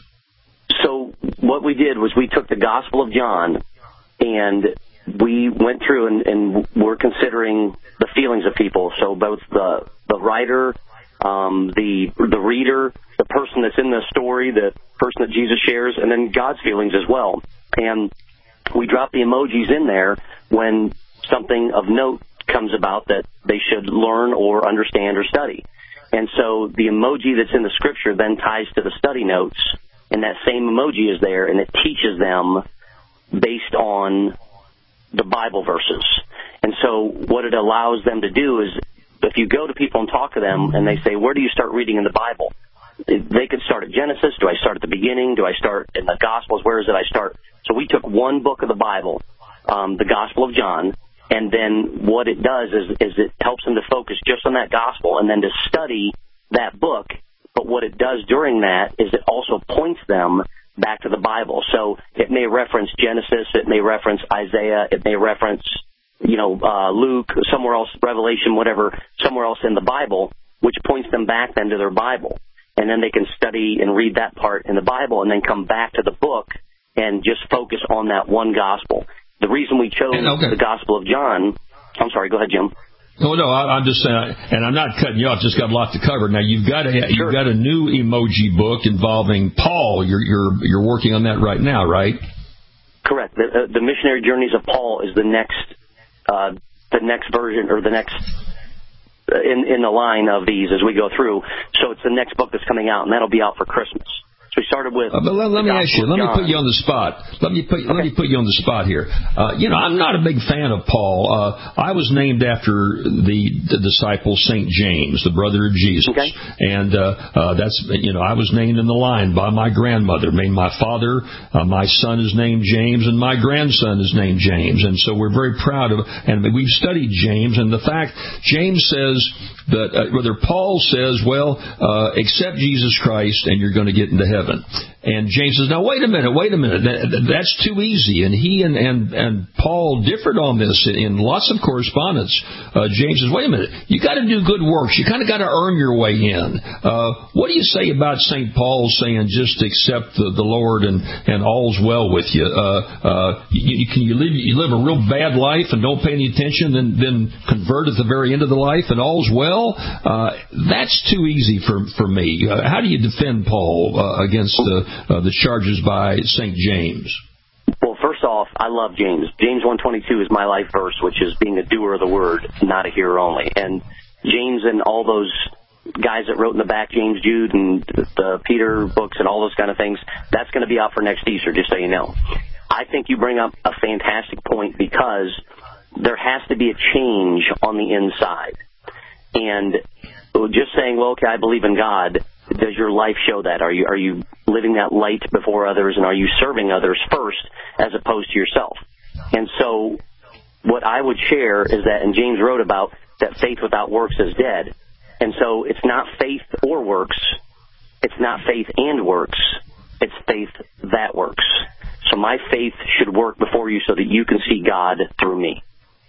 So what we did was we took the Gospel of John and we went through and, and we're considering the feelings of people. So both the the writer, um, the the reader, the person that's in the story, the person that Jesus shares, and then God's feelings as well. And we drop the emojis in there when something of note comes about that they should learn or understand or study. And so the emoji that's in the scripture then ties to the study notes, and that same emoji is there, and it teaches them based on the Bible verses. And so what it allows them to do is, if you go to people and talk to them and they say, where do you start reading in the Bible? They could start at Genesis. Do I start at the beginning? Do I start in the Gospels? Where is it I start? So we took one book of the Bible, um, the Gospel of John, and then what it does is, is it helps them to focus just on that Gospel and then to study that book. But what it does during that is it also points them back to the Bible. So it may reference Genesis, it may reference Isaiah, it may reference, you know, uh, Luke, somewhere else, Revelation, whatever, somewhere else in the Bible, which points them back then to their Bible. And then they can study and read that part in the Bible and then come back to the book and just focus on that one gospel. The reason we chose okay. the Gospel of John, I'm sorry, go ahead, Jim. No, no, I, I'm just saying, and I'm not cutting you off. Just got a lot to cover. Now you've got a sure. you've got a new emoji book involving Paul. You're you're you're working on that right now, right? Correct. The, the missionary journeys of Paul is the next uh, the next version or the next uh, in in the line of these as we go through. So it's the next book that's coming out, and that'll be out for Christmas. So we started with. Uh, but let, let me ask you. Let me put you on the spot. Let me put. Okay. Let me put you on the spot here. Uh, you know, I'm not a big fan of Paul. Uh, I was named after the, the disciple Saint James, the brother of Jesus, okay. and uh, uh, that's you know I was named in the line by my grandmother. Named my father. Uh, my son is named James, and my grandson is named James, and so we're very proud of. And we've studied James, and the fact James says that uh, whether Paul says, well, uh, accept Jesus Christ, and you're going to get into heaven. Heaven. And James says, now, wait a minute, wait a minute. That, that's too easy. And he and, and, and Paul differed on this in lots of correspondence. Uh, James says, wait a minute, you got to do good works. You kind of got to earn your way in. Uh, what do you say about Saint Paul saying just accept the, the Lord and, and all's well with you? Uh, uh, you, can you live, you live a real bad life and don't pay any attention, then, then convert at the very end of the life and all's well? Uh, that's too easy for, for me. Uh, how do you defend Paul uh, against the, uh, the charges by Saint James? Well, first off, I love James. James one twenty-two is my life verse, which is being a doer of the word, not a hearer only. And James and all those guys that wrote in the back, James, Jude, and the Peter books and all those kind of things, that's going to be out for next Easter, just so you know. I think you bring up a fantastic point because there has to be a change on the inside. And just saying, well, okay, I believe in God, does your life show that? Are you are you living that light before others, and are you serving others first as opposed to yourself? And so what I would share is that, and James wrote about, that faith without works is dead. And so it's not faith or works. It's not faith and works. It's faith that works. So my faith should work before you so that you can see God through me.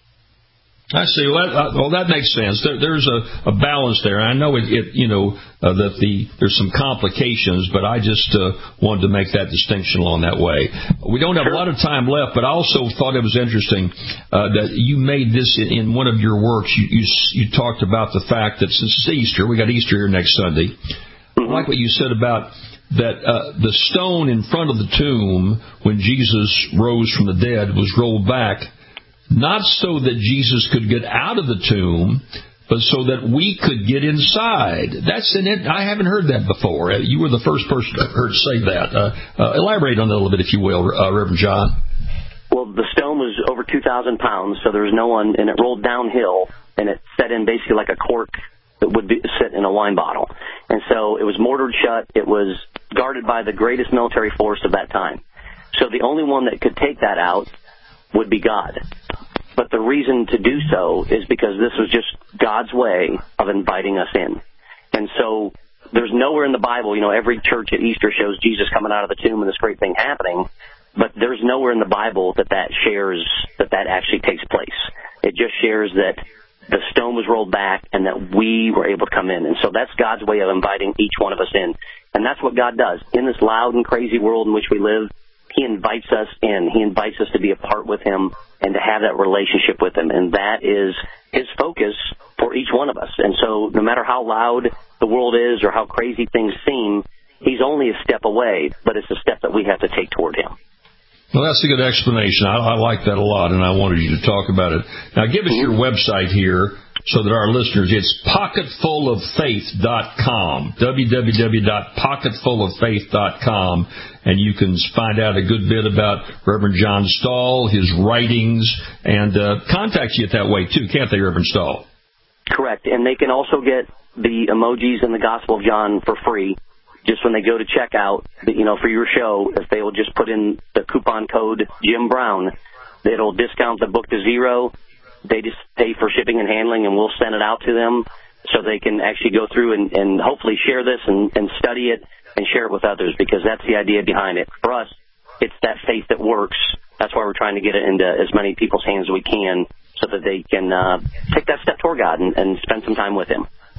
I see. Well, that, uh, well, that makes sense. There, there's a, a balance there. I know it, it you know, uh, that the there's some complications, but I just uh, wanted to make that distinction along that way. We don't have sure. a lot of time left, but I also thought it was interesting uh, that you made this in, in one of your works. You, you you talked about the fact that since it's Easter, we got Easter here next Sunday. Mm-hmm. I like what you said about that uh, the stone in front of the tomb when Jesus rose from the dead was rolled back. Not so that Jesus could get out of the tomb, but so that we could get inside. That's an it. I haven't heard that before. You were the first person I've heard say that. Uh, uh, elaborate on that a little bit, if you will, uh, Reverend John. Well, the stone was over two thousand pounds, so there was no one, and it rolled downhill, and it set in basically like a cork that would be, sit in a wine bottle. And so it was mortared shut. It was guarded by the greatest military force of that time. So the only one that could take that out would be God. But the reason to do so is because this was just God's way of inviting us in. And so there's nowhere in the Bible, you know, every church at Easter shows Jesus coming out of the tomb and this great thing happening, but there's nowhere in the Bible that that shares, that that actually takes place. It just shares that the stone was rolled back and that we were able to come in. And so that's God's way of inviting each one of us in. And that's what God does. In this loud and crazy world in which we live, He invites us in. He invites us to be a part with Him and to have that relationship with Him. And that is His focus for each one of us. And so no matter how loud the world is or how crazy things seem, He's only a step away, but it's a step that we have to take toward Him. Well, that's a good explanation. I, I like that a lot, and I wanted you to talk about it. Now, give us your website here so that our listeners, it's pocketful of faith dot com, w w w dot pocketful of faith dot com, and you can find out a good bit about Reverend John Stahl, his writings, and uh, contact you that way, too, can't they, Reverend Stahl? Correct, and they can also get the emojis in the Gospel of John for free. Just when they go to checkout, you know, for your show, if they will just put in the coupon code Jim Brown, it'll discount the book to zero. They just pay for shipping and handling, and we'll send it out to them so they can actually go through and, and hopefully share this and, and study it and share it with others, because that's the idea behind it. For us, it's that faith that works. That's why we're trying to get it into as many people's hands as we can so that they can uh, take that step toward God and, and spend some time with Him.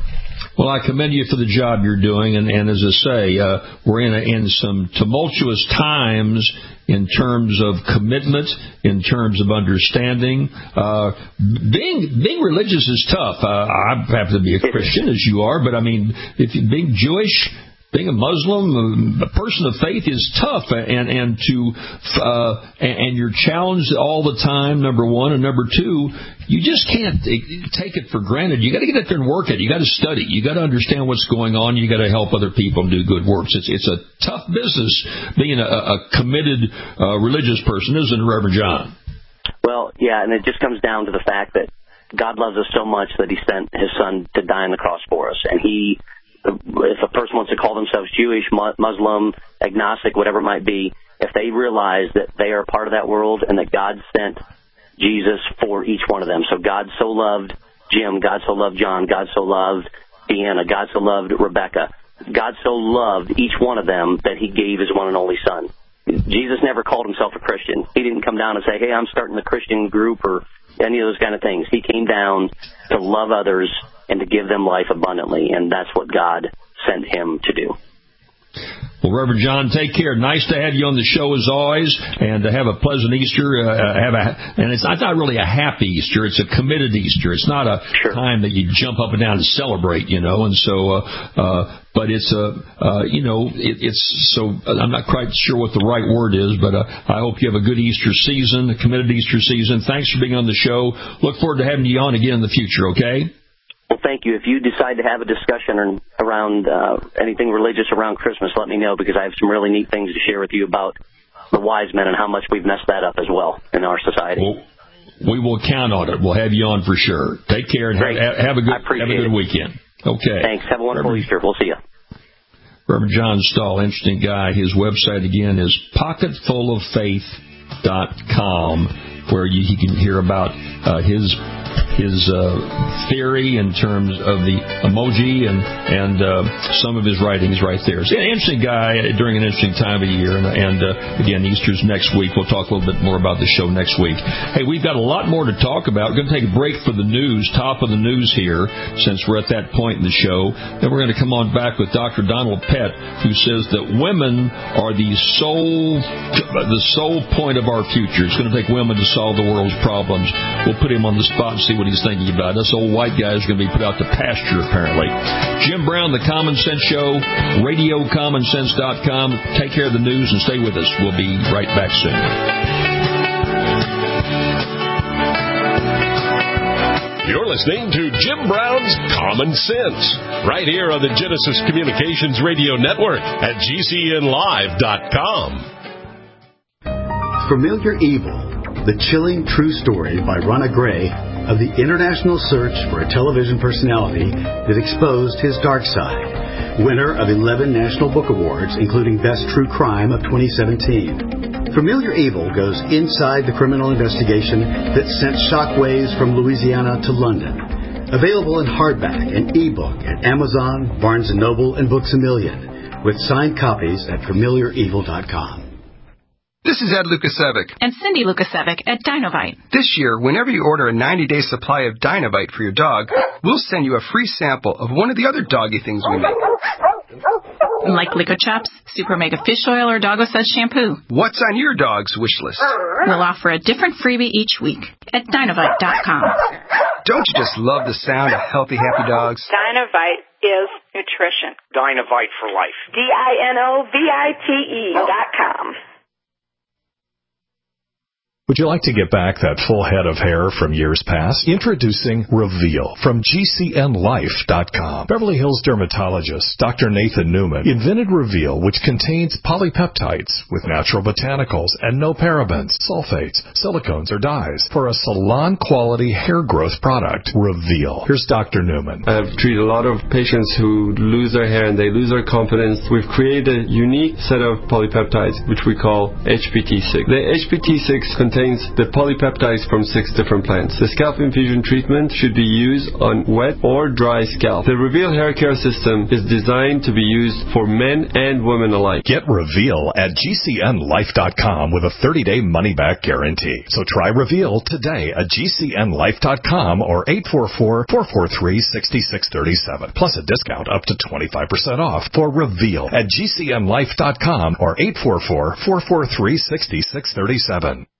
Well, I commend you for the job you're doing, and, and as I say, uh, we're in, a, in some tumultuous times in terms of commitment, in terms of understanding. Uh, being being religious is tough. Uh, I happen to be a Christian, as you are, but I mean, if you, being Jewish, being a Muslim, a person of faith is tough, and and to uh, and you're challenged all the time. Number one, and number two, you just can't take it for granted. You got to get out there and work it. You got to study. You got to understand what's going on. You got to help other people and do good works. It's it's a tough business being a, a committed uh, religious person, isn't it, Reverend John? Well, yeah, and it just comes down to the fact that God loves us so much that He sent His Son to die on the cross for us, and He. If a person wants to call themselves Jewish, Muslim, agnostic, whatever it might be, if they realize that they are part of that world and that God sent Jesus for each one of them. So God so loved Jim, God so loved John, God so loved Deanna, God so loved Rebecca. God so loved each one of them that He gave His one and only Son. Jesus never called Himself a Christian. He didn't come down and say, hey, I'm starting a Christian group or any of those kind of things. He came down to love others and to give them life abundantly, and that's what God sent Him to do. Well, Reverend John, take care. Nice to have you on the show as always, and to have a pleasant Easter. Uh, have a, and it's not, not really a happy Easter; it's a committed Easter. It's not a sure. time that you jump up and down and celebrate, you know. And so, uh, uh, but it's a, uh, you know, it, it's so. I'm not quite sure what the right word is, but uh, I hope you have a good Easter season, a committed Easter season. Thanks for being on the show. Look forward to having you on again in the future. Okay. Well, thank you. If you decide to have a discussion around uh, anything religious around Christmas, let me know, because I have some really neat things to share with you about the wise men and how much we've messed that up as well in our society. Well, we will count on it. We'll have you on for sure. Take care and have, have a good have a good weekend. Okay. Thanks. Have a wonderful Reverend, Easter. We'll see you. Reverend John Stahl, interesting guy. His website again is pocketful of faith dot com, where you, he can hear about uh, his. his uh, theory in terms of the emoji and and uh, some of his writings right there. He's an interesting guy during an interesting time of year. And, and uh, again, Easter's next week. We'll talk a little bit more about the show next week. Hey, we've got a lot more to talk about. We're going to take a break for the news, top of the news here, since we're at that point in the show. Then we're going to come on back with Doctor Donald Pett, who says that women are the sole, the sole point of our future. It's going to take women to solve the world's problems. We'll put him on the spot and see what he's thinking about. This old white guy is going to be put out to pasture, apparently. Jim Brown, The Common Sense Show, radio common sense dot com. Take care of the news and stay with us. We'll be right back soon. You're listening to Jim Brown's Common Sense, right here on the Genesis Communications Radio Network at G C N live dot com. Familiar Evil, the chilling true story by Ronna Gray of the international search for a television personality that exposed his dark side. Winner of eleven National Book Awards, including Best True Crime of twenty seventeen. Familiar Evil goes inside the criminal investigation that sent shockwaves from Louisiana to London. Available in hardback and ebook at Amazon, Barnes and Noble, and Books A Million, with signed copies at familiar evil dot com. This is Ed Lukasevic. And Cindy Lukasevic at Dinovite. This year, whenever you order a ninety-day supply of Dinovite for your dog, we'll send you a free sample of one of the other doggy things we make. Like Lico Chops, Super Mega Fish Oil, or Doggo Suds Shampoo. What's on your dog's wish list? We'll offer a different freebie each week at Dinovite dot com. Don't you just love the sound of healthy, happy dogs? Dinovite is nutrition. Dinovite for life. D I N O V I T E dot com. Would you like to get back that full head of hair from years past? Introducing Reveal from G C N life dot com. Beverly Hills dermatologist Doctor Nathan Newman invented Reveal, which contains polypeptides with natural botanicals and no parabens, sulfates, silicones, or dyes for a salon-quality hair growth product. Reveal. Here's Doctor Newman. I've treated a lot of patients who lose their hair and they lose their confidence. We've created a unique set of polypeptides, which we call H P T six. The H P T six contains contains the polypeptides from six different plants. The scalp infusion treatment should be used on wet or dry scalp. The Reveal hair care system is designed to be used for men and women alike. Get Reveal at G C N life dot com with a thirty-day money-back guarantee. So try Reveal today at G C N life dot com or eight four four, four four three, six six three seven. Plus a discount up to twenty-five percent off for Reveal at G C N life dot com or eight four four, four four three, six six three seven.